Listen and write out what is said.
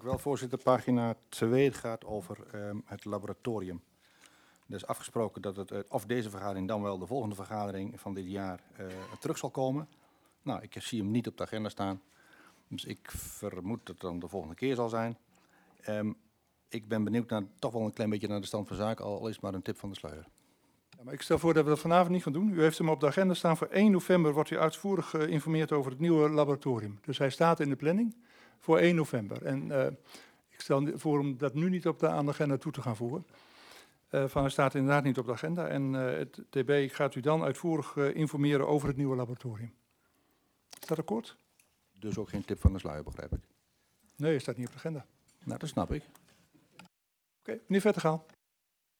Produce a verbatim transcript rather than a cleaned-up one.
wel, voorzitter. Pagina twee gaat over um, het laboratorium. Er is afgesproken dat het uh, of deze vergadering dan wel de volgende vergadering van dit jaar uh, terug zal komen. Nou, ik zie hem niet op de agenda staan. Dus ik vermoed dat het dan de volgende keer zal zijn. Um, ik ben benieuwd naar, toch wel een klein beetje naar de stand van zaken, al is maar een tip van de sluier. Ja, maar ik stel voor dat we dat vanavond niet gaan doen. U heeft hem op de agenda staan. Voor één november wordt u uitvoerig geïnformeerd over het nieuwe laboratorium. Dus hij staat in de planning voor één november. En uh, ik stel voor om dat nu niet op de, aan de agenda toe te gaan voeren. Uh, van hij staat inderdaad niet op de agenda. En uh, het T B gaat u dan uitvoerig uh, informeren over het nieuwe laboratorium. Is dat akkoord? Dus ook geen tip van de sluier, begrijp ik? Nee, hij staat niet op de agenda. Nou, dat snap ik. Oké, okay, meneer Vettergaal.